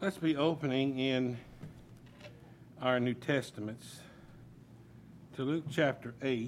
Let's be opening in our New Testaments to Luke chapter 8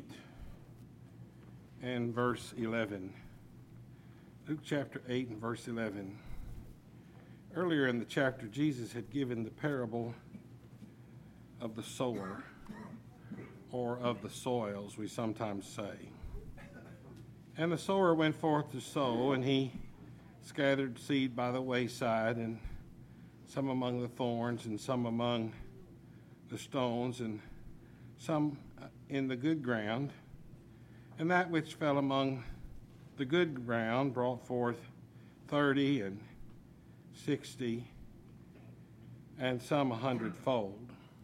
and verse 11. Luke chapter 8 and verse 11. Earlier in the chapter, Jesus had given the parable of the sower, or of the soils, we sometimes say. And the sower went forth to sow, and he scattered seed by the wayside, and some among the thorns, and some among the stones, and some in the good ground. And that which fell among the good ground brought forth 30 and 60, and some 100-fold.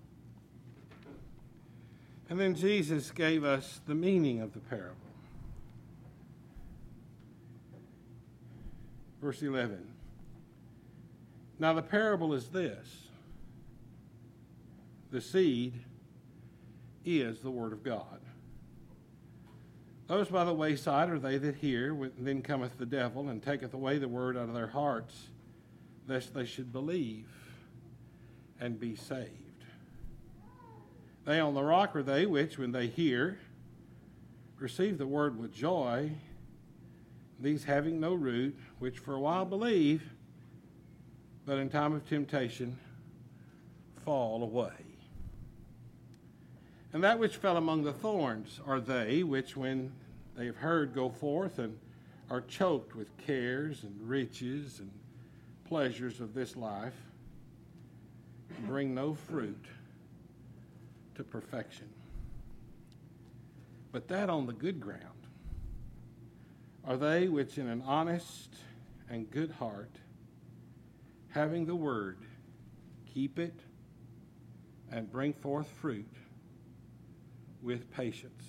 And then Jesus gave us the meaning of the parable. Verse 11. Now the parable is this: the seed is the word of God. Those by the wayside are they that hear, then cometh the devil, and taketh away the word out of their hearts, lest they should believe and be saved. They on the rock are they which, when they hear, receive the word with joy, these having no root, which for a while believe, but in time of temptation fall away. And that which fell among the thorns are they which, when they have heard, go forth and are choked with cares and riches and pleasures of this life, and bring no fruit to perfection. But that on the good ground are they which in an honest and good heart, having the word, keep it and bring forth fruit with patience.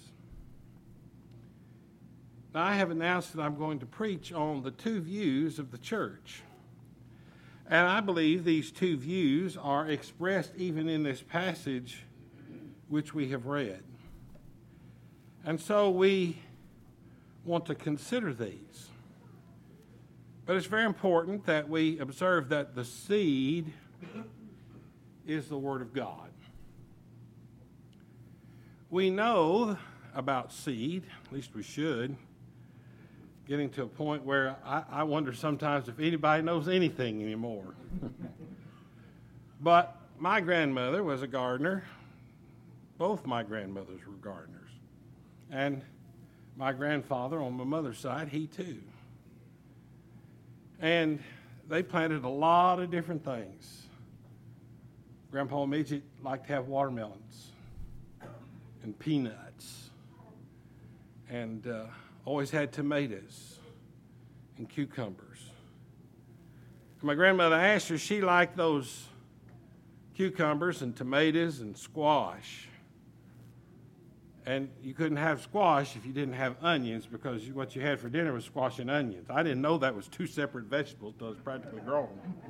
Now, I have announced that I'm going to preach on the two views of the church. And I believe these two views are expressed even in this passage which we have read. And so we want to consider these. But it's very important that we observe that the seed is the Word of God. We know about seed, at least we should, getting to a point where I wonder sometimes if anybody knows anything anymore. But my grandmother was a gardener. Both my grandmothers were gardeners. And my grandfather on my mother's side, he too. And they planted a lot of different things. Grandpa Midget liked to have watermelons and peanuts, and always had tomatoes and cucumbers. And my grandmother Asher, she liked those cucumbers and tomatoes and squash. And you couldn't have squash if you didn't have onions, because what you had for dinner was squash and onions. I didn't know that was two separate vegetables until it was practically grown.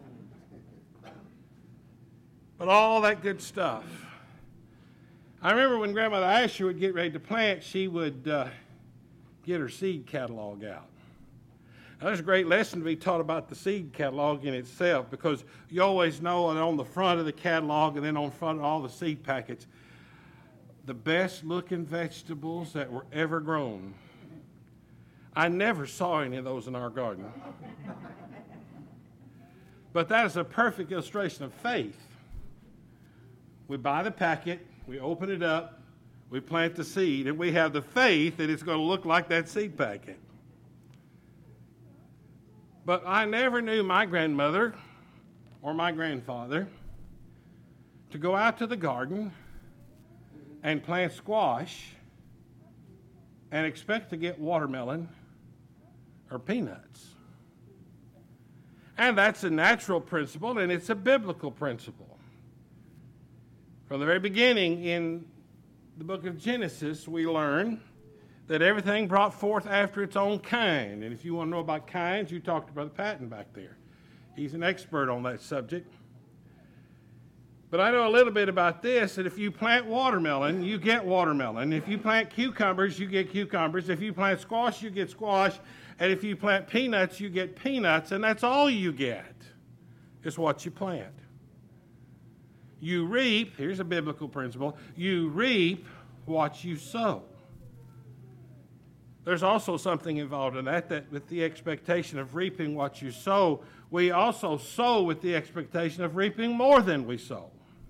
But all that good stuff. I remember when Grandmother Asher would get ready to plant, she would get her seed catalog out. Now, there's a great lesson to be taught about the seed catalog in itself, because you always know that on the front of the catalog and then on front of all the seed packets, the best looking vegetables that were ever grown. I never saw any of those in our garden. But that is a perfect illustration of faith. We buy the packet, we open it up, we plant the seed, and we have the faith that it's going to look like that seed packet. But I never knew my grandmother or my grandfather to go out to the garden and plant squash and expect to get watermelon or peanuts. And that's a natural principle, and it's a biblical principle. From the very beginning in the book of Genesis, we learn that everything brought forth after its own kind. And if you want to know about kinds, you talk to Brother Patton back there. He's an expert on that subject. But I know a little bit about this, that if you plant watermelon, you get watermelon. If you plant cucumbers, you get cucumbers. If you plant squash, you get squash. And if you plant peanuts, you get peanuts. And that's all you get, is what you plant. You reap, here's a biblical principle, you reap what you sow. There's also something involved in that with the expectation of reaping what you sow, we also sow with the expectation of reaping more than we sow.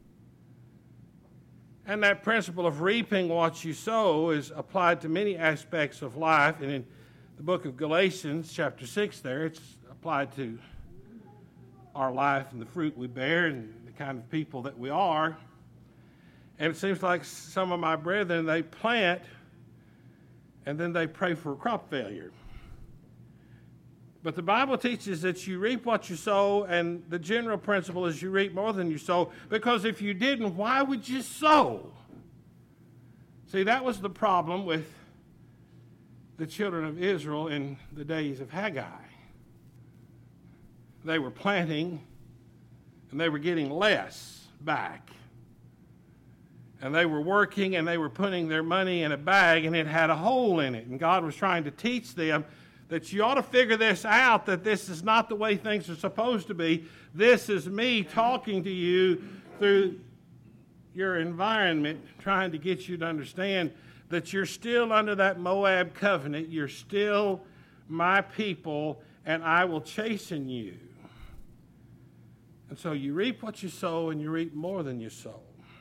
And that principle of reaping what you sow is applied to many aspects of life. And in the book of Galatians, chapter 6 there, it's applied to our life and the fruit we bear and the kind of people that we are. And it seems like some of my brethren, they plant and then they pray for crop failure. But the Bible teaches that you reap what you sow, and the general principle is you reap more than you sow, because if you didn't, why would you sow? See, that was the problem with the children of Israel in the days of Haggai. They were planting, and they were getting less back. And they were working, and they were putting their money in a bag, and it had a hole in it. And God was trying to teach them that you ought to figure this out, that this is not the way things are supposed to be. This is me talking to you through your environment, trying to get you to understand that you're still under that Moab covenant. You're still my people, and I will chasten you. And so you reap what you sow, and you reap more than you sow.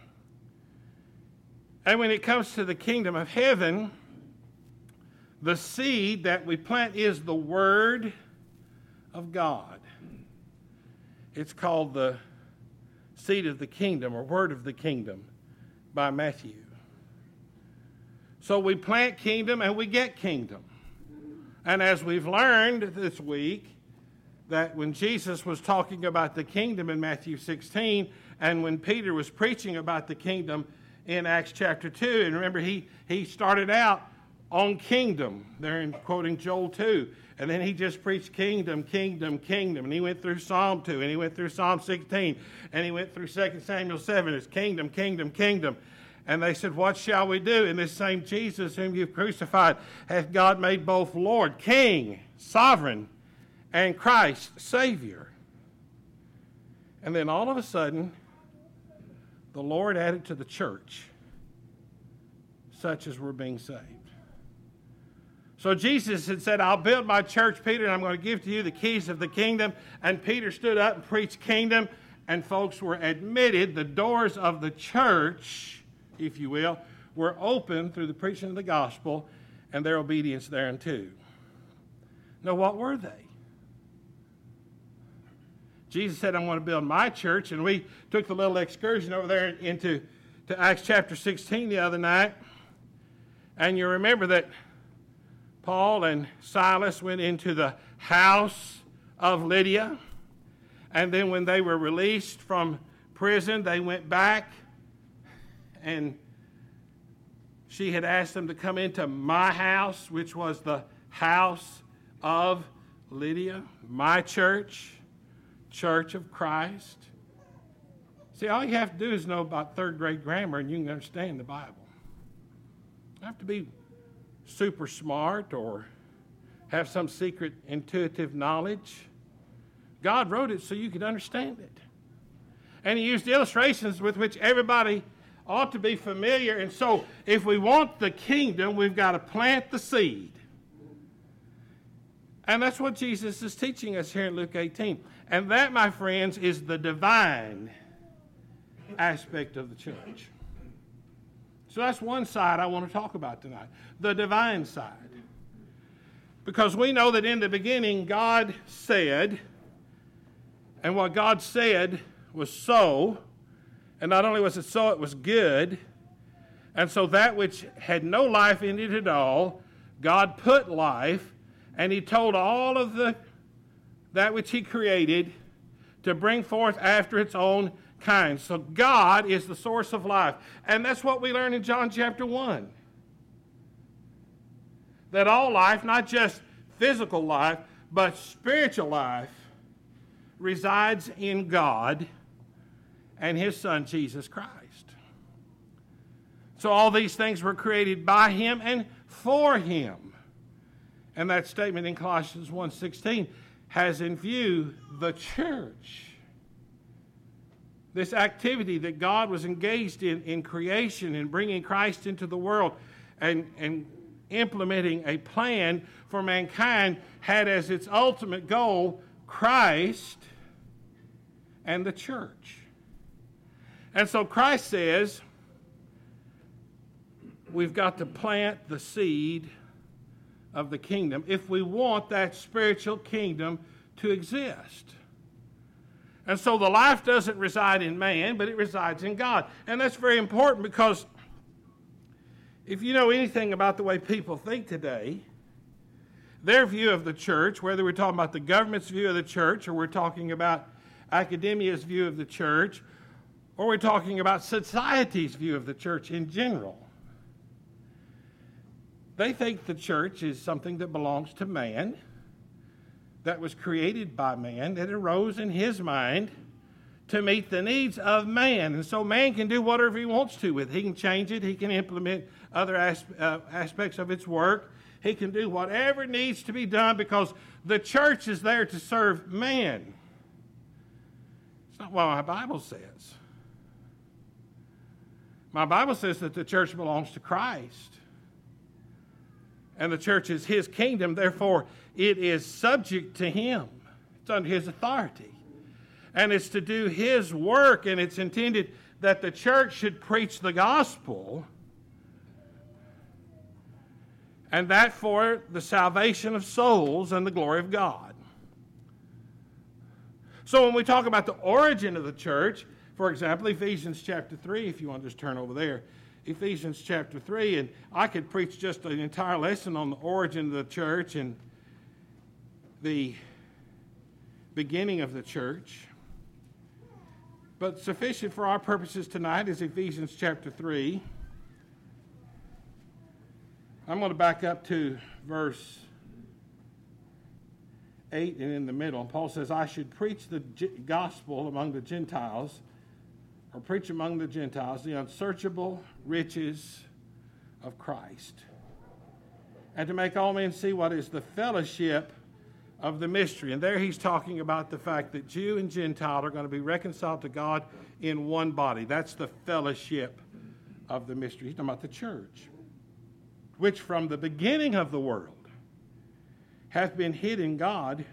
And when it comes to the kingdom of heaven, the seed that we plant is the Word of God. It's called the seed of the kingdom, or Word of the kingdom, by Matthew. So we plant kingdom and we get kingdom. And as we've learned this week, that when Jesus was talking about the kingdom in Matthew 16, and when Peter was preaching about the kingdom in Acts chapter 2, and remember he started out on kingdom, there in quoting Joel 2. And then he just preached kingdom, kingdom, kingdom. And he went through Psalm 2, and he went through Psalm 16, and he went through 2 Samuel 7. It's kingdom, kingdom, kingdom. And they said, what shall we do? And this same Jesus whom you've crucified hath God made both Lord, King, Sovereign, and Christ, Savior. And then all of a sudden, the Lord added to the church such as were being saved. So Jesus had said, I'll build my church, Peter, and I'm going to give to you the keys of the kingdom. And Peter stood up and preached kingdom, and folks were admitted. The doors of the church, if you will, were open through the preaching of the gospel and their obedience thereunto. Now, what were they? Jesus said, I'm going to build my church, and we took the little excursion over there to Acts chapter 16 the other night. And you remember that Paul and Silas went into the house of Lydia, and then when they were released from prison, they went back, and she had asked them to come into my house, which was the house of Lydia, my church, Church of Christ. See, all you have to do is know about third grade grammar, and you can understand the Bible. You don't have to be super smart or have some secret intuitive knowledge. God wrote it so you could understand it. And he used illustrations with which everybody ought to be familiar. And so if we want the kingdom, we've got to plant the seed. And that's what Jesus is teaching us here in Luke 18. And that, my friends, is the divine aspect of the church. So that's one side I want to talk about tonight, the divine side. Because we know that in the beginning God said, and what God said was so, and not only was it so, it was good. And so that which had no life in it at all, God put life, and he told all of that which he created to bring forth after its own kind. So God is the source of life. And that's what we learn in John chapter 1. That all life, not just physical life, but spiritual life, resides in God and his Son, Jesus Christ. So all these things were created by him and for him. And that statement in Colossians 1:16 has in view the church. this activity that God was engaged in creation and bringing Christ into the world and implementing a plan for mankind, had as its ultimate goal Christ and the church. And so Christ says we've got to plant the seed of the kingdom if we want that spiritual kingdom to exist. And so the life doesn't reside in man, but it resides in God. And that's very important, because if you know anything about the way people think today, their view of the church, whether we're talking about the government's view of the church, or we're talking about academia's view of the church, or we're talking about society's view of the church in general, they think the church is something that belongs to man, that was created by man, that arose in his mind to meet the needs of man. And so man can do whatever he wants to with it. He can change it. He can implement other aspects of its work. He can do whatever needs to be done, because the church is there to serve man. It's not what my Bible says. My Bible says that the church belongs to Christ. And the church is his kingdom, therefore it is subject to him. It's under his authority. And it's to do his work, and it's intended that the church should preach the gospel, and that for the salvation of souls and the glory of God. So when we talk about the origin of the church, for example, Ephesians chapter 3, if you want to just turn over there, Ephesians chapter 3, and I could preach just an entire lesson on the origin of the church and the beginning of the church. But sufficient for our purposes tonight is Ephesians chapter 3. I'm going to back up to verse 8 and in the middle. And Paul says, I should preach the gospel among the Gentiles, or preach among the Gentiles the unsearchable riches of Christ, and to make all men see what is the fellowship of the mystery. And there he's talking about the fact that Jew and Gentile are going to be reconciled to God in one body. That's the fellowship of the mystery. He's talking about the church, which from the beginning of the world hath been hid in God,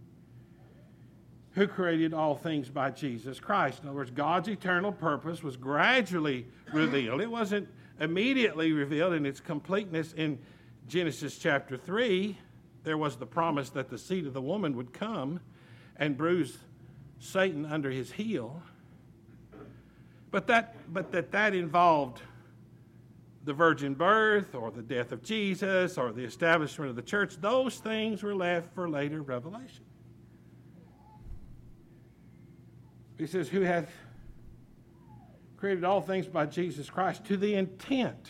who created all things by Jesus Christ. In other words, God's eternal purpose was gradually revealed. It wasn't immediately revealed in its completeness in Genesis chapter 3. There was the promise that the seed of the woman would come and bruise Satan under his heel. But that involved the virgin birth, or the death of Jesus, or the establishment of the church. Those things were left for later revelation. He says, who hath created all things by Jesus Christ, to the intent.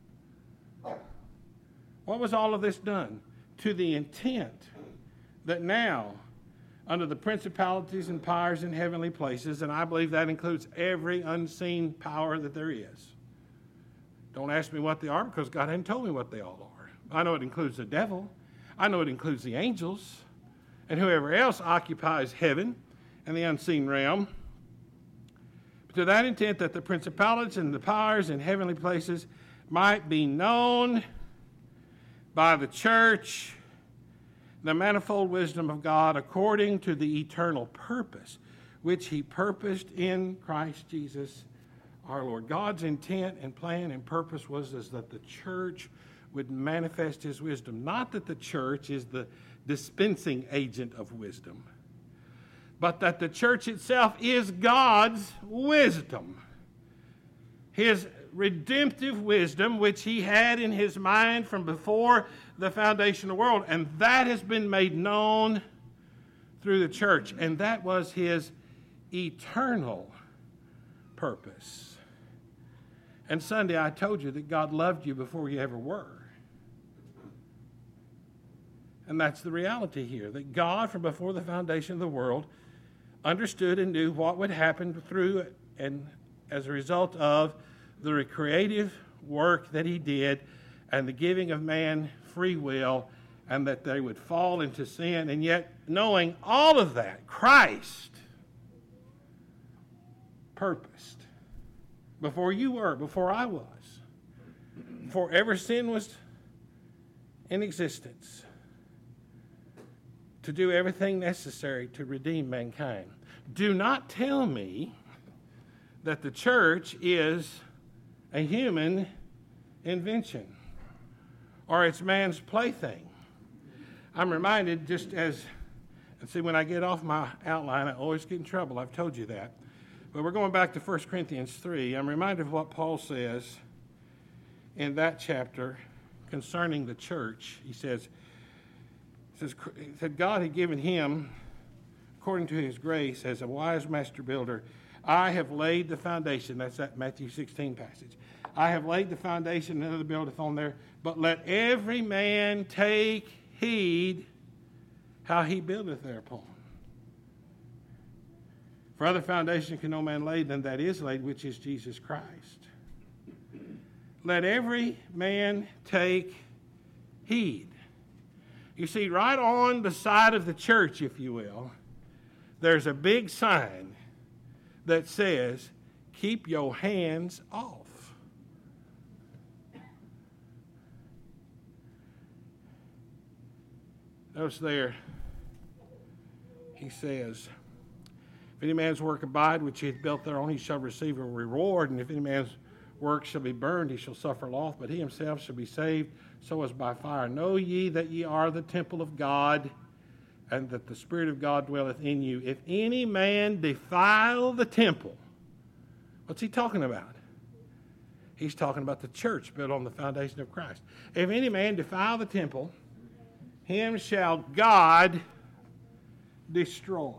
What was all of this done? To the intent that now, under the principalities and powers in heavenly places, and I believe that includes every unseen power that there is. Don't ask me what they are, because God hasn't told me what they all are. I know it includes the devil. I know it includes the angels, and whoever else occupies heaven and the unseen realm. But to that intent that the principalities and the powers in heavenly places might be known by the church, the manifold wisdom of God, according to the eternal purpose which he purposed in Christ Jesus our Lord. God's intent and plan and purpose was that the church would manifest his wisdom. Not that the church is the dispensing agent of wisdom, but that the church itself is God's wisdom. His redemptive wisdom, which he had in his mind from before the foundation of the world. And that has been made known through the church. And that was his eternal purpose. And Sunday I told you that God loved you before you ever were. And that's the reality here, that God, from before the foundation of the world, understood and knew what would happen through and as a result of the creative work that he did and the giving of man free will, and that they would fall into sin. And yet, knowing all of that, Christ purposed, before you were, before I was, before ever sin was in existence, to do everything necessary to redeem mankind. Do not tell me that the church is a human invention or it's man's plaything. I'm reminded, just as, and see, when I get off my outline, I always get in trouble. I've told you that. But we're going back to 1 Corinthians 3. I'm reminded of what Paul says in that chapter concerning the church. He said, God had given him, according to his grace, as a wise master builder, I have laid the foundation. That's that Matthew 16 passage. I have laid the foundation, another buildeth on there. But let every man take heed how he buildeth thereupon. For other foundation can no man lay than that is laid, which is Jesus Christ. Let every man take heed. You see, right on the side of the church, if you will, there's a big sign that says, keep your hands off. Notice there, he says, if any man's work abide, which he hath built thereon, he shall receive a reward. And if any man's work shall be burned, he shall suffer loss, but he himself shall be saved, so as by fire. Know ye that ye are the temple of God, and that the Spirit of God dwelleth in you. If any man defile the temple, what's he talking about? He's talking about the church built on the foundation of Christ. If any man defile the temple, him shall God destroy.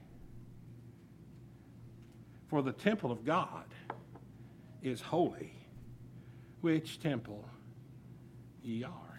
For the temple of God is holy, which temple ye are.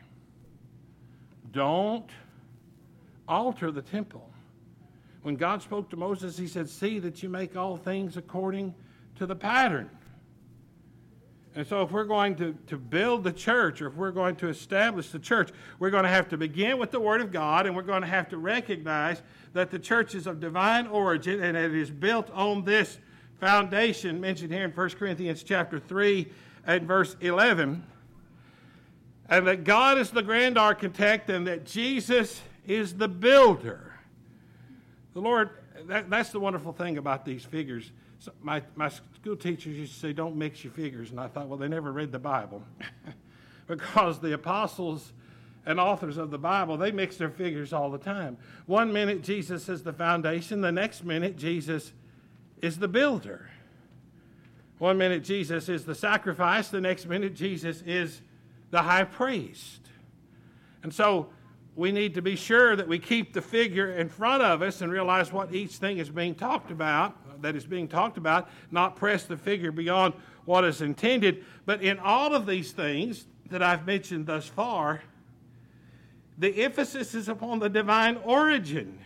Don't alter the temple. When God spoke to Moses, he said, see that you make all things according to the pattern. And so if we're going to build the church, or if we're going to establish the church, we're going to have to begin with the Word of God, and we're going to have to recognize that the church is of divine origin, and it is built on this foundation mentioned here in 1 Corinthians chapter 3 and verse 11, and that God is the grand architect, and that Jesus is the builder. The Lord, that's the wonderful thing about these figures. So my school teachers used to say, don't mix your figures. And I thought, well, they never read the Bible. Because the apostles and authors of the Bible, they mix their figures all the time. One minute Jesus is the foundation. The next minute Jesus is the builder. One minute Jesus is the sacrifice. The next minute Jesus is the high priest. And so we need to be sure that we keep the figure in front of us and realize what each thing is being talked about, not press the figure beyond what is intended. But in all of these things that I've mentioned thus far, the emphasis is upon the divine origin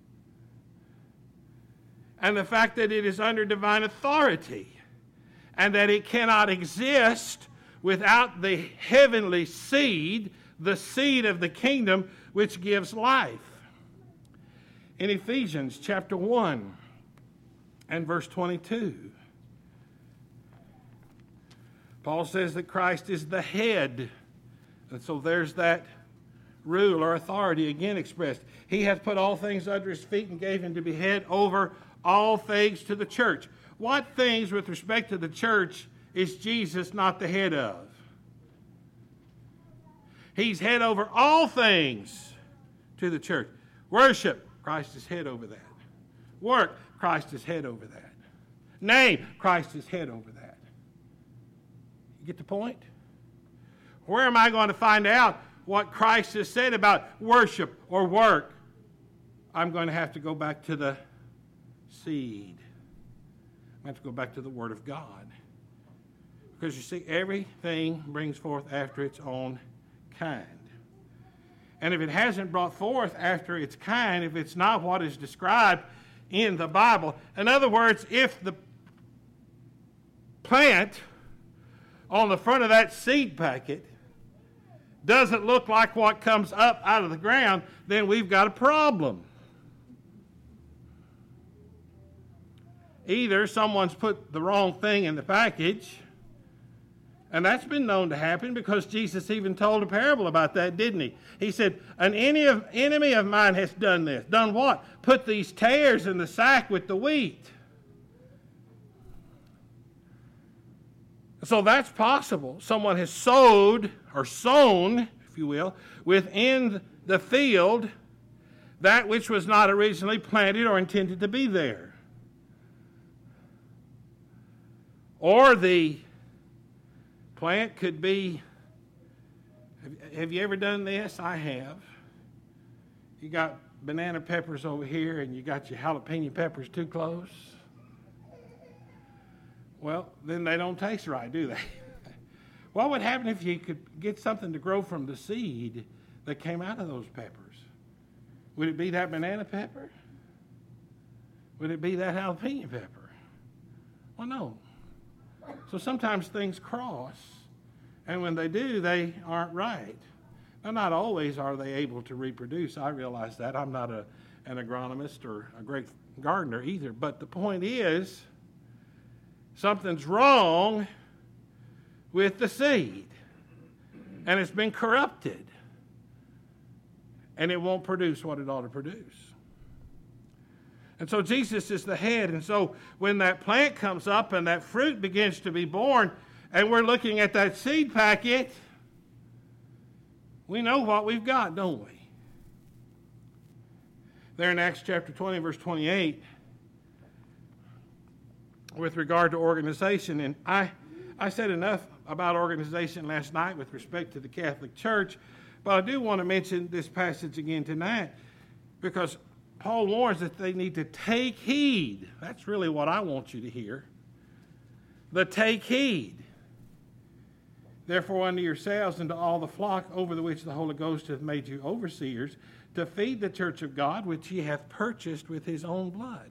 and the fact that it is under divine authority and that it cannot exist without the heavenly seed, the seed of the kingdom which gives life. In Ephesians chapter 1 and verse 22, Paul says that Christ is the head. And so there's that rule or authority again expressed. He hath put all things under his feet and gave him to be head over all things to the church. What things with respect to the church is Jesus not the head of? He's head over all things to the church. Worship, Christ is head over that. Work, Christ is head over that. Name, Christ is head over that. You get the point? Where am I going to find out what Christ has said about worship or work? I'm going to have to go back to the seed. I have to go back to the Word of God. Because you see, everything brings forth after its own kind. And if it hasn't brought forth after its kind, if it's not what is described in the Bible, in other words, if the plant on the front of that seed packet doesn't look like what comes up out of the ground, then we've got a problem. Either someone's put the wrong thing in the package, and that's been known to happen because Jesus even told a parable about that, didn't he? He said, an enemy of mine has done this. Done what? Put these tares in the sack with the wheat. So that's possible. Someone has sowed, or sown, if you will, within the field that which was not originally planted or intended to be there. Or the plant could be, have you ever done this? I have. You got banana peppers over here and you got your jalapeno peppers too close. Well, then they don't taste right, do they? What would happen if you could get something to grow from the seed that came out of those peppers? Would it be that banana pepper? Would it be that jalapeno pepper? Well, no. So sometimes things cross, and when they do, they aren't right. Now, not always are they able to reproduce. I realize that. I'm not an agronomist or a great gardener either. But the point is, something's wrong with the seed, and it's been corrupted, and it won't produce what it ought to produce. And so Jesus is the head, and so when that plant comes up and that fruit begins to be born, and we're looking at that seed packet, we know what we've got, don't we? There in Acts chapter 20, verse 28, with regard to organization, and I said enough about organization last night with respect to the Catholic Church, but I do want to mention this passage again tonight because Paul warns that they need to take heed. That's really what I want you to hear. The take heed. Therefore, unto yourselves and to all the flock over the which the Holy Ghost hath made you overseers, to feed the church of God, which he hath purchased with his own blood.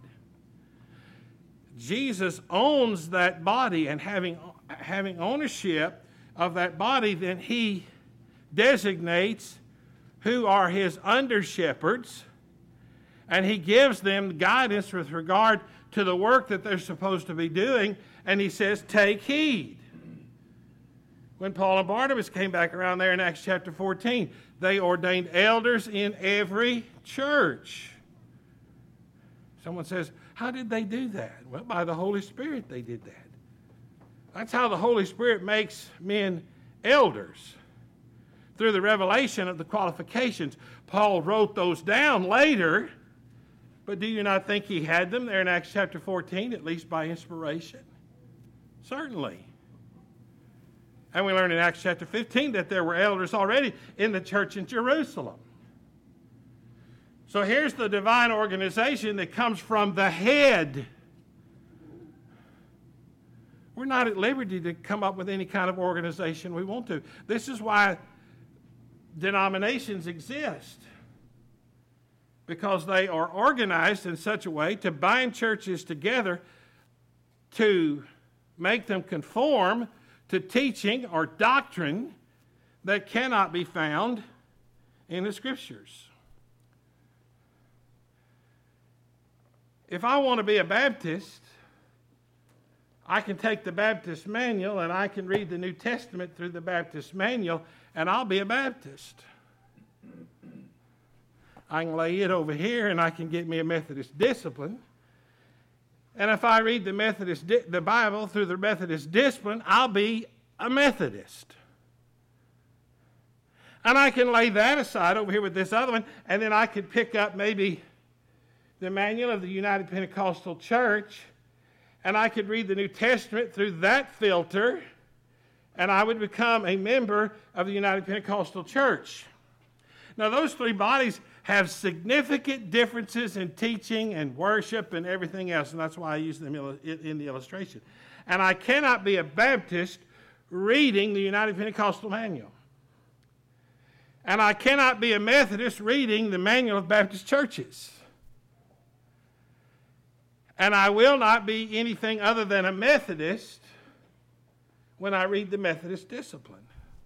Jesus owns that body, and having ownership of that body, then he designates who are his under-shepherds, and he gives them guidance with regard to the work that they're supposed to be doing, and he says, take heed. When Paul and Barnabas came back around there in Acts chapter 14, they ordained elders in every church. Someone says, how did they do that? Well, by the Holy Spirit they did that. That's how the Holy Spirit makes men elders, through the revelation of the qualifications. Paul wrote those down later, but do you not think he had them there in Acts chapter 14, at least by inspiration? Certainly. And we learn in Acts chapter 15 that there were elders already in the church in Jerusalem. So here's the divine organization that comes from the head. We're not at liberty to come up with any kind of organization we want to. This is why denominations exist, because they are organized in such a way to bind churches together to make them conform to teaching or doctrine that cannot be found in the Scriptures. If I want to be a Baptist, I can take the Baptist manual and I can read the New Testament through the Baptist manual, and I'll be a Baptist. I can lay it over here and I can get me a Methodist discipline. And if I read the Bible through the Methodist discipline, I'll be a Methodist. And I can lay that aside over here with this other one, and then I could pick up maybe the manual of the United Pentecostal Church, and I could read the New Testament through that filter, and I would become a member of the United Pentecostal Church. Now, those three bodies have significant differences in teaching and worship and everything else, and that's why I use them in the illustration. And I cannot be a Baptist reading the United Pentecostal Manual. And I cannot be a Methodist reading the Manual of Baptist Churches. And I will not be anything other than a Methodist when I read the Methodist discipline.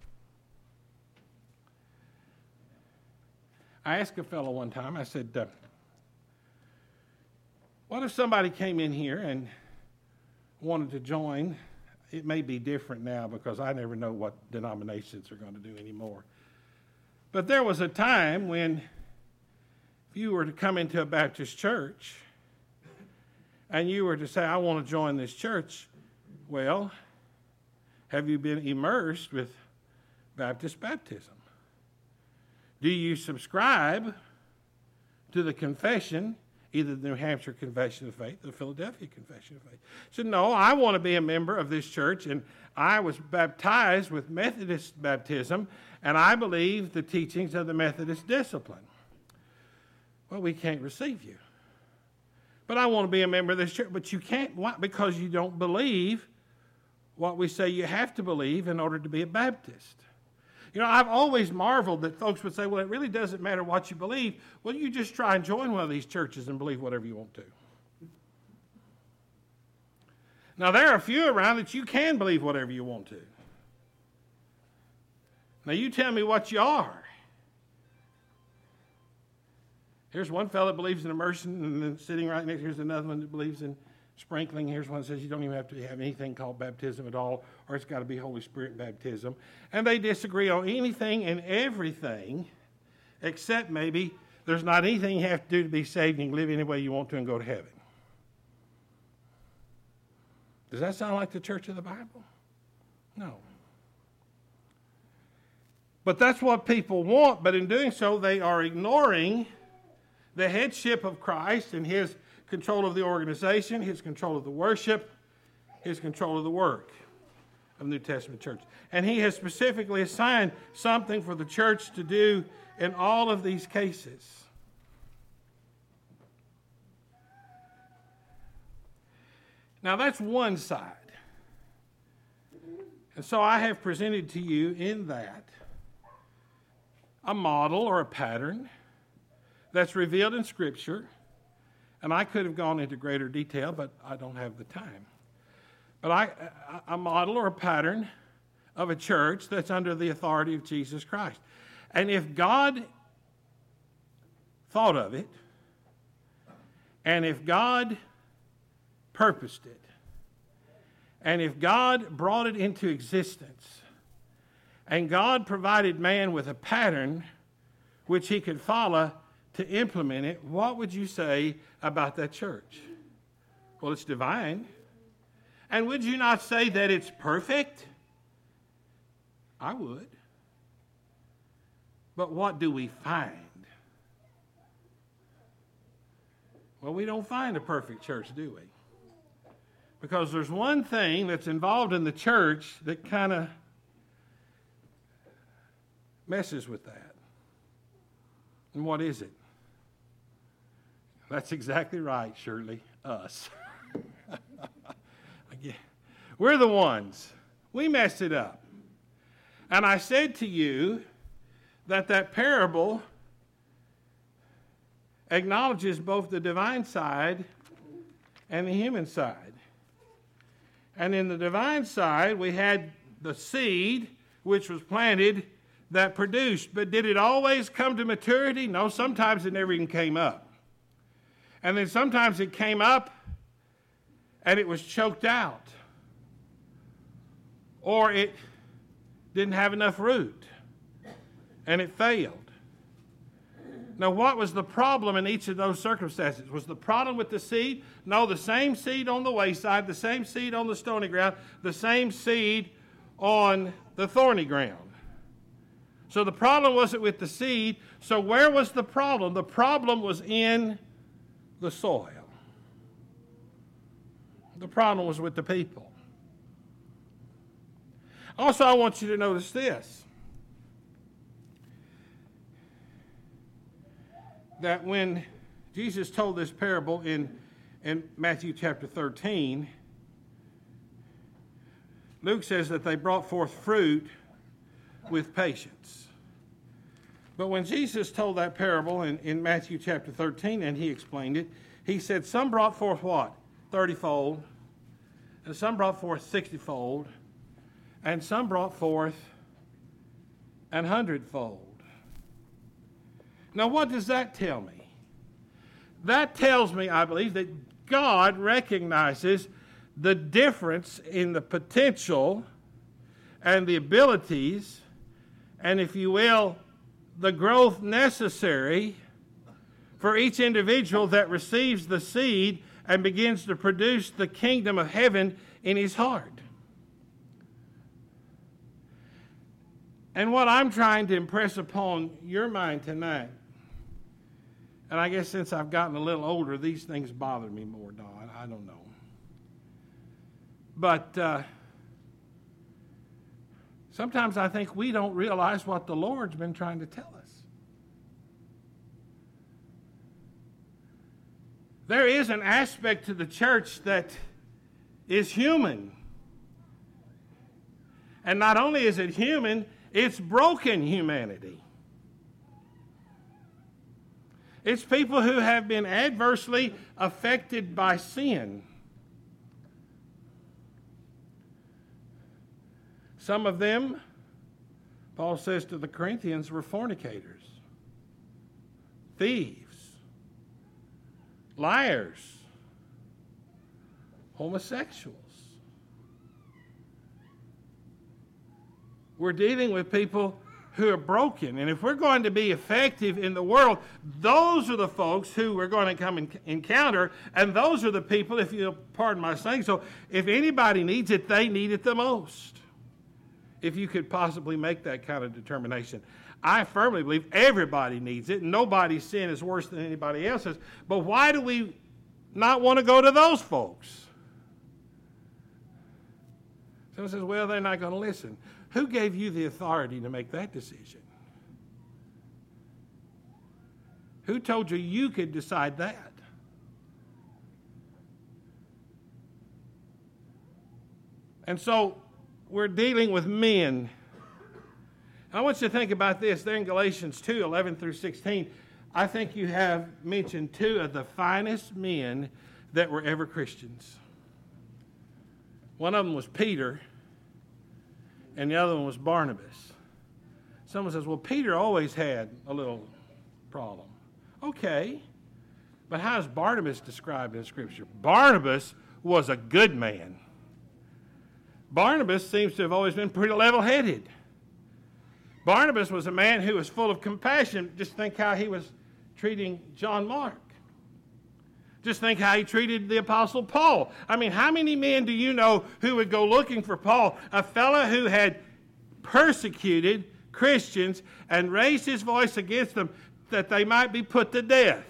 I asked a fellow one time, I said, what if somebody came in here and wanted to join, it may be different now because I never know what denominations are going to do anymore. But there was a time when if you were to come into a Baptist church and you were to say, I want to join this church, well, have you been immersed with Baptist baptism? Do you subscribe to the confession, either the New Hampshire Confession of Faith or the Philadelphia Confession of Faith? So no, I want to be a member of this church, and I was baptized with Methodist baptism, and I believe the teachings of the Methodist discipline. Well, we can't receive you. But I want to be a member of this church. But you can't. Why? Because you don't believe what we say you have to believe in order to be a Baptist. You know, I've always marveled that folks would say, well, it really doesn't matter what you believe. Well, you just try and join one of these churches and believe whatever you want to. Now, there are a few around that you can believe whatever you want to. Now, you tell me what you are. Here's one fellow that believes in immersion, and then sitting right next, here's another one that believes in sprinkling. Here's one that says you don't even have to have anything called baptism at all, or it's got to be Holy Spirit baptism. And they disagree on anything and everything, except maybe there's not anything you have to do to be saved, and you can live any way you want to and go to heaven. Does that sound like the church of the Bible? No. But that's what people want, but in doing so, they are ignoring the headship of Christ and his control of the organization, his control of the worship, his control of the work of the New Testament church. And he has specifically assigned something for the church to do in all of these cases. Now that's one side. And so I have presented to you in that a model or a pattern that's revealed in Scripture. And I could have gone into greater detail, but I don't have the time. But a model or a pattern of a church that's under the authority of Jesus Christ. And if God thought of it, and if God purposed it, and if God brought it into existence, and God provided man with a pattern which he could follow to implement it, what would you say about that church? Well, it's divine. And would you not say that it's perfect? I would. But what do we find? Well, we don't find a perfect church, do we? Because there's one thing that's involved in the church that kind of messes with that. And what is it? That's exactly right, Shirley. Us. We're the ones. We messed it up. And I said to you that parable acknowledges both the divine side and the human side. And in the divine side, we had the seed which was planted that produced. But did it always come to maturity? No, sometimes it never even came up. And then sometimes it came up and it was choked out. Or it didn't have enough root and it failed. Now, what was the problem in each of those circumstances? Was the problem with the seed? No, the same seed on the wayside, the same seed on the stony ground, the same seed on the thorny ground. So the problem wasn't with the seed. So where was the problem? The problem was in the soil. The problem was with the people. Also, I want you to notice this. That when Jesus told this parable in Matthew chapter 13, Luke says that they brought forth fruit with patience. But when Jesus told that parable in Matthew chapter 13, and he explained it, he said some brought forth what? 30-fold. And some brought forth 60-fold. And some brought forth 100-fold. Now, what does that tell me? That tells me, I believe, that God recognizes the difference in the potential and the abilities, and if you will, the growth necessary for each individual that receives the seed and begins to produce the kingdom of heaven in his heart. And what I'm trying to impress upon your mind tonight, and I guess since I've gotten a little older, these things bother me more, Don. I don't know. But sometimes I think we don't realize what the Lord's been trying to tell us. There is an aspect to the church that is human. And not only is it human, it's broken humanity. It's people who have been adversely affected by sin. Some of them, Paul says to the Corinthians, were fornicators, thieves, liars, homosexuals. We're dealing with people who are broken. And if we're going to be effective in the world, those are the folks who we're going to come and encounter, and those are the people, if you'll pardon my saying so, if anybody needs it, they need it the most. If you could possibly make that kind of determination. I firmly believe everybody needs it. Nobody's sin is worse than anybody else's. But why do we not want to go to those folks? Someone says, well, they're not going to listen. Who gave you the authority to make that decision? Who told you you could decide that? And so we're dealing with men. I want you to think about this. There in Galatians 2, 11 through 16, I think you have mentioned two of the finest men that were ever Christians. One of them was Peter, and the other one was Barnabas. Someone says, well, Peter always had a little problem. Okay, but how is Barnabas described in Scripture? Barnabas was a good man. Barnabas seems to have always been pretty level-headed. Barnabas was a man who was full of compassion. Just think how he was treating John Mark. Just think how he treated the Apostle Paul. I mean, how many men do you know who would go looking for Paul? A fellow who had persecuted Christians and raised his voice against them that they might be put to death.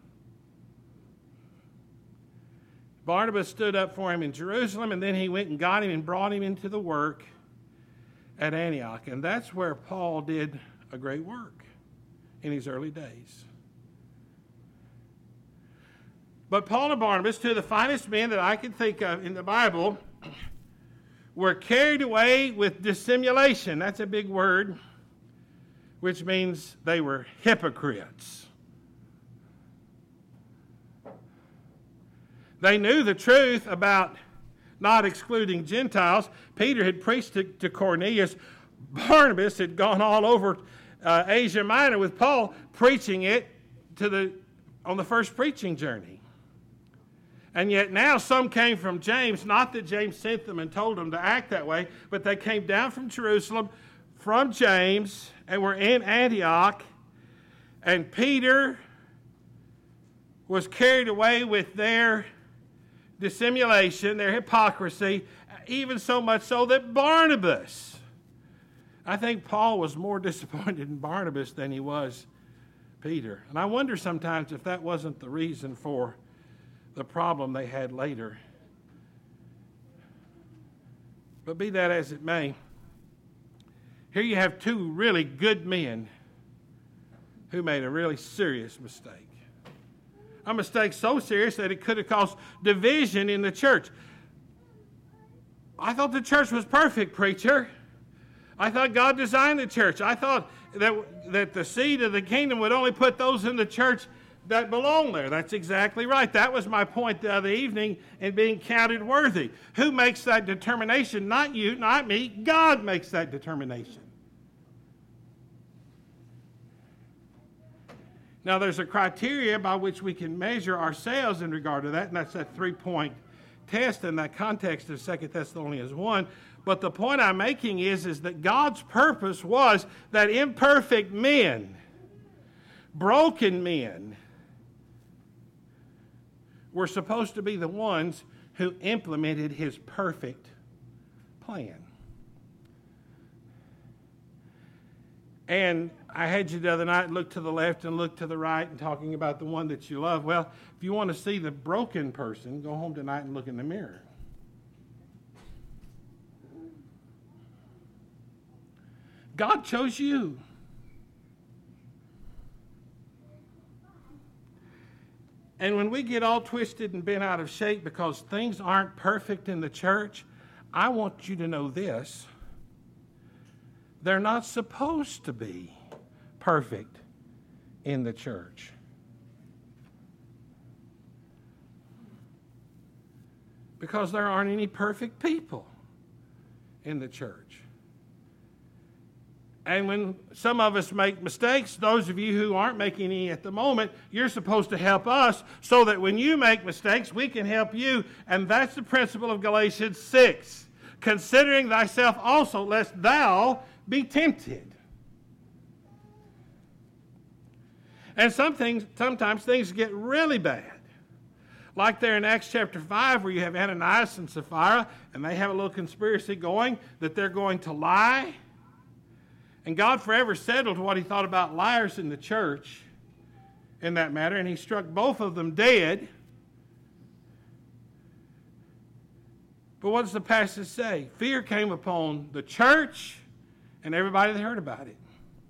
Barnabas stood up for him in Jerusalem, and then he went and got him and brought him into the work at Antioch. And that's where Paul did a great work in his early days. But Paul and Barnabas, two of the finest men that I can think of in the Bible, were carried away with dissimulation. That's a big word, which means they were hypocrites. They knew the truth about not excluding Gentiles. Peter had preached to Cornelius. Barnabas had gone all over Asia Minor with Paul, preaching it on the first preaching journey. And yet now some came from James, not that James sent them and told them to act that way, but they came down from Jerusalem, from James, and were in Antioch. And Peter was carried away with their dissimulation, their hypocrisy, even so much so that Barnabas, I think Paul was more disappointed in Barnabas than he was Peter. And I wonder sometimes if that wasn't the reason for the problem they had later. But be that as it may, here you have two really good men who made a really serious mistake. A mistake so serious that it could have caused division in the church. I thought the church was perfect, preacher. I thought God designed the church. I thought that the seed of the kingdom would only put those in the church that belong there. That's exactly right. That was my point the other evening in being counted worthy. Who makes that determination? Not you, not me. God makes that determination. Now, there's a criteria by which we can measure ourselves in regard to that, and that's that 3-point test in that context of 2 Thessalonians 1. But the point I'm making is that God's purpose was that imperfect men, broken men, were supposed to be the ones who implemented his perfect plan. And I had you the other night look to the left and look to the right and talking about the one that you love. Well, if you want to see the broken person, go home tonight and look in the mirror. God chose you. And when we get all twisted and bent out of shape because things aren't perfect in the church, I want you to know this. They're not supposed to be perfect in the church. Because there aren't any perfect people in the church. And when some of us make mistakes, those of you who aren't making any at the moment, you're supposed to help us so that when you make mistakes, we can help you. And that's the principle of Galatians 6. Considering thyself also, lest thou be tempted. And sometimes things get really bad. Like there in Acts chapter 5 where you have Ananias and Sapphira, and they have a little conspiracy going that they're going to lie. And God forever settled what he thought about liars in the church in that matter, and he struck both of them dead. But what does the passage say? Fear came upon the church and everybody that heard about it.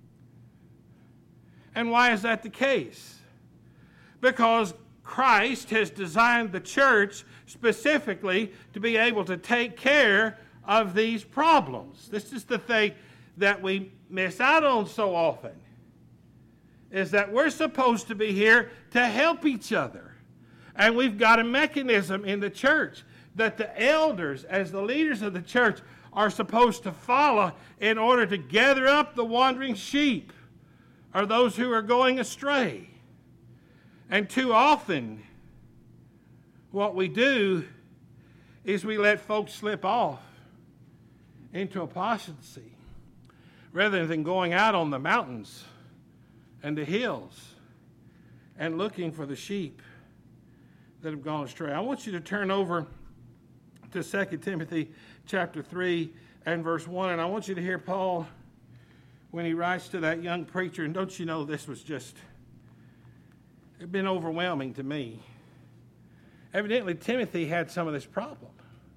And why is that the case? Because Christ has designed the church specifically to be able to take care of these problems. This is the thing that we miss out on so often, is that we're supposed to be here to help each other. And we've got a mechanism in the church that the elders, as the leaders of the church, are supposed to follow in order to gather up the wandering sheep or those who are going astray. And too often, what we do is we let folks slip off into apostasy rather than going out on the mountains and the hills and looking for the sheep that have gone astray. I want you to turn over to 2 Timothy chapter 3 and verse 1, and I want you to hear Paul when he writes to that young preacher, and don't you know this was just, it's been overwhelming to me. Evidently, Timothy had some of this problem.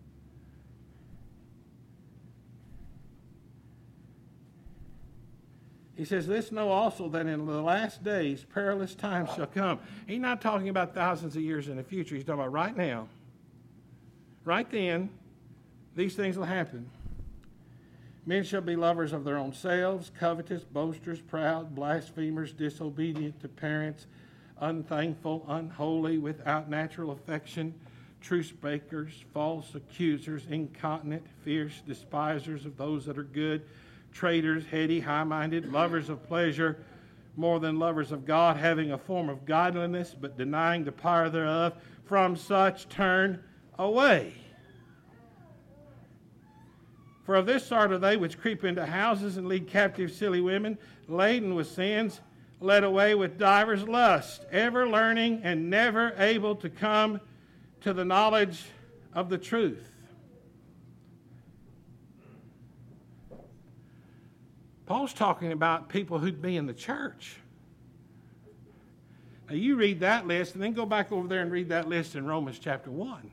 He says, this know also that in the last days perilous times shall come. He's not talking about thousands of years in the future. He's talking about right now. Right then, these things will happen. Men shall be lovers of their own selves, covetous, boasters, proud, blasphemers, disobedient to parents, unthankful, unholy, without natural affection, truce breakers, false accusers, incontinent, fierce, despisers of those that are good, traitors, heady, high-minded, lovers of pleasure more than lovers of God, having a form of godliness, but denying the power thereof. From such turn away. For of this sort are they which creep into houses and lead captive silly women, laden with sins, led away with divers lusts, ever learning and never able to come to the knowledge of the truth. Paul's talking about people who'd be in the church. Now you read that list and then go back over there and read that list in Romans chapter 1.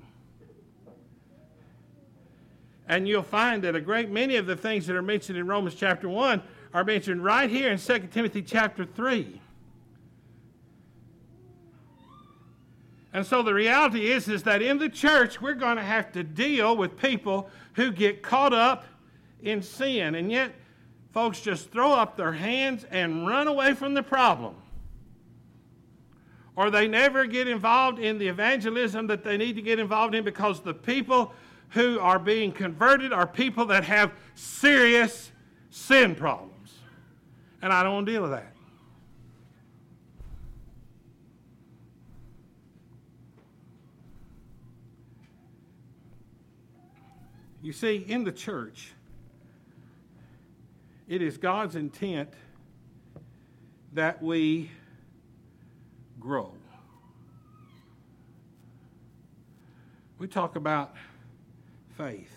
And you'll find that a great many of the things that are mentioned in Romans chapter 1 are mentioned right here in 2 Timothy chapter 3. And so the reality is that in the church we're going to have to deal with people who get caught up in sin. And yet folks just throw up their hands and run away from the problem. Or they never get involved in the evangelism that they need to get involved in because the people who are being converted are people that have serious sin problems. And I don't want to deal with that. You see, in the church, it is God's intent that we grow. We talk about faith.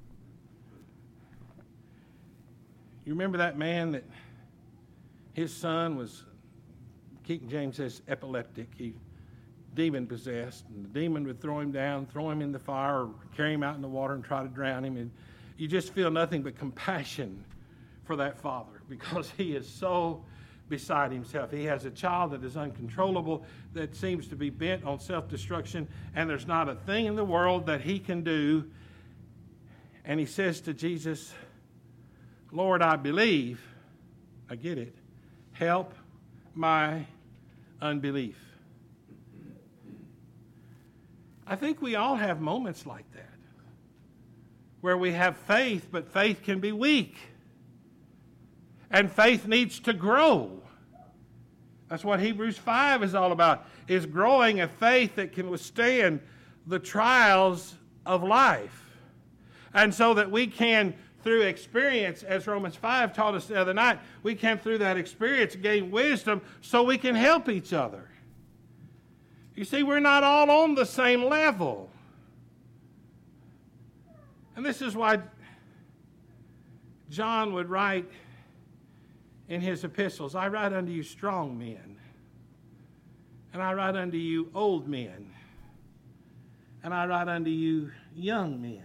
You remember that man that his son was, King James says, epileptic. He demon possessed, and the demon would throw him down, throw him in the fire, or carry him out in the water and try to drown him. And you just feel nothing but compassion for that father because he is so beside himself. He has a child that is uncontrollable, that seems to be bent on self-destruction, and there's not a thing in the world that he can do. And he says to Jesus, Lord, I believe. I get it. Help my unbelief. I think we all have moments like that, where we have faith, but faith can be weak. And faith needs to grow. That's what Hebrews 5 is all about, is growing a faith that can withstand the trials of life. And so that we can, through experience, as Romans 5 taught us the other night, we can, through that experience, gain wisdom so we can help each other. You see, we're not all on the same level. And this is why John would write in his epistles, I write unto you strong men, and I write unto you old men, and I write unto you young men.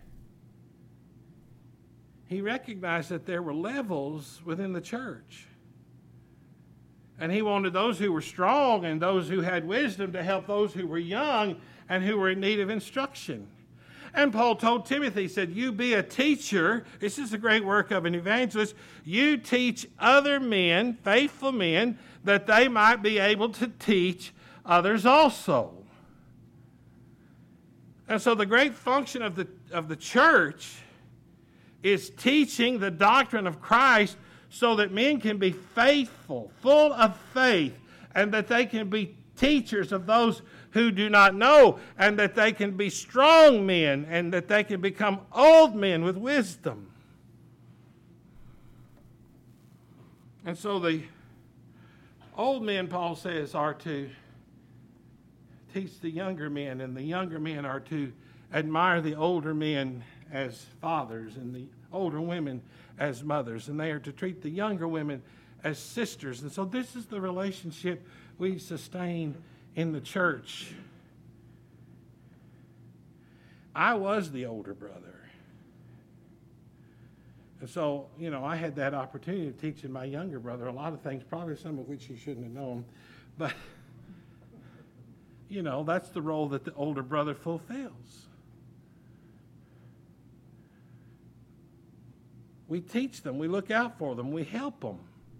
He recognized that there were levels within the church. And he wanted those who were strong and those who had wisdom to help those who were young and who were in need of instruction. And Paul told Timothy, he said, you be a teacher. This is the great work of an evangelist. You teach other men, faithful men, that they might be able to teach others also. And so the great function of the church is teaching the doctrine of Christ so that men can be faithful, full of faith, and that they can be teachers of those who do not know, and that they can be strong men, and that they can become old men with wisdom. And so the old men, Paul says, are to teach the younger men, and the younger men are to admire the older men as fathers, and the older women as mothers, and they are to treat the younger women as sisters. And so this is the relationship we sustain in the church. I was the older brother. And so, I had that opportunity of teaching my younger brother a lot of things, probably some of which he shouldn't have known. But, that's the role that the older brother fulfills. We teach them, we look out for them, we help them.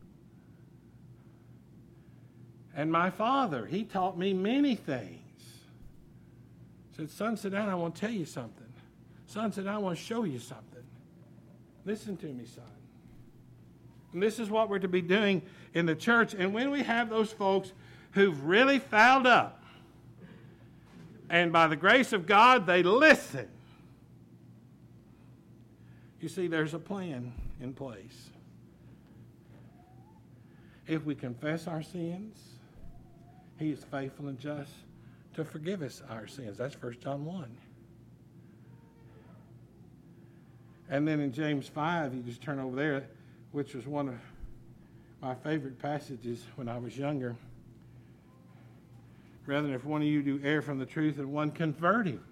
And my father, he taught me many things. He said, son, sit down, I want to tell you something. Son, sit down, I want to show you something. Listen to me, son. And this is what we're to be doing in the church. And when we have those folks who've really fouled up, and by the grace of God, they listen. You see, there's a plan in place. If we confess our sins, he is faithful and just to forgive us our sins. That's 1 John 1. And then in James 5, you just turn over there, which was one of my favorite passages when I was younger. Rather than if one of you do err from the truth and one convert him,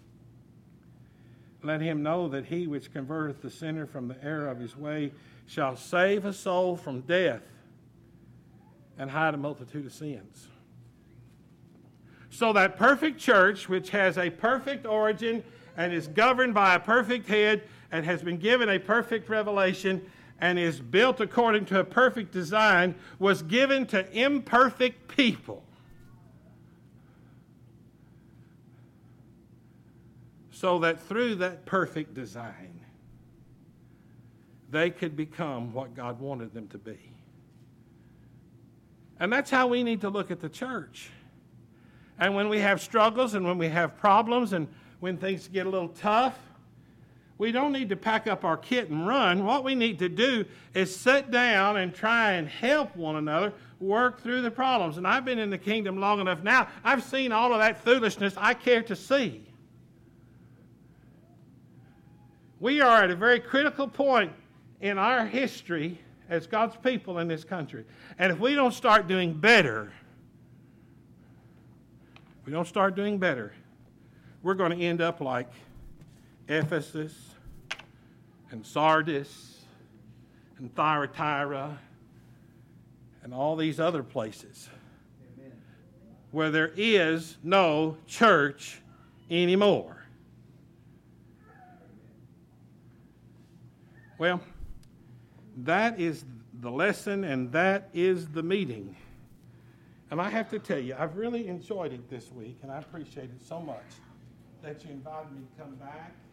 let him know that he which converteth the sinner from the error of his way shall save a soul from death and hide a multitude of sins. So that perfect church, which has a perfect origin and is governed by a perfect head and has been given a perfect revelation and is built according to a perfect design, was given to imperfect people. So that through that perfect design, they could become what God wanted them to be. And that's how we need to look at the church. And when we have struggles and when we have problems and when things get a little tough, We don't need to pack up our kit and run. What we need to do is sit down and try and help one another work through the problems. And I've been in the kingdom long enough now. I've seen all of that foolishness I care to see. We are at a very critical point in our history as God's people in this country. And if we don't start doing better, we're going to end up like Ephesus and Sardis and Thyatira and all these other places. Amen. Where there is no church anymore. Well, that is the lesson and that is the meeting. And I have to tell you, I've really enjoyed it this week, and I appreciate it so much that you invited me to come back.